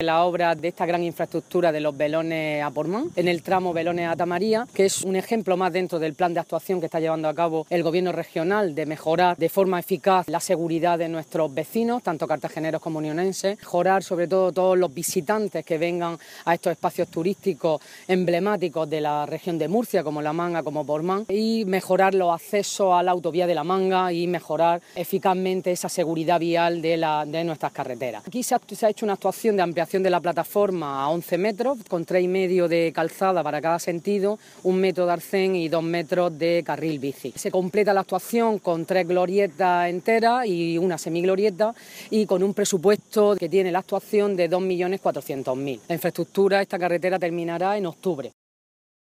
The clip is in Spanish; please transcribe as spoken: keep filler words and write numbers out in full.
La obra de esta gran infraestructura de los Belones a Portmán, en el tramo Belones a Tamaría, que es un ejemplo más dentro del plan de actuación que está llevando a cabo el Gobierno regional de mejorar de forma eficaz la seguridad de nuestros vecinos, tanto cartageneros como unionenses, mejorar sobre todo todos los visitantes que vengan a estos espacios turísticos emblemáticos de la región de Murcia, como La Manga, como Portmán, y mejorar los accesos a la autovía de La Manga y mejorar eficazmente esa seguridad vial de, la, de nuestras carreteras. Aquí se ha, se ha hecho una actuación de ampliación de la plataforma a once metros, con tres y medio de calzada para cada sentido, un metro de arcén y dos metros de carril bici. Se completa la actuación con tres glorietas enteras y una semiglorieta y con un presupuesto que tiene la actuación de dos millones cuatrocientos mil. La infraestructura, esta carretera terminará en octubre.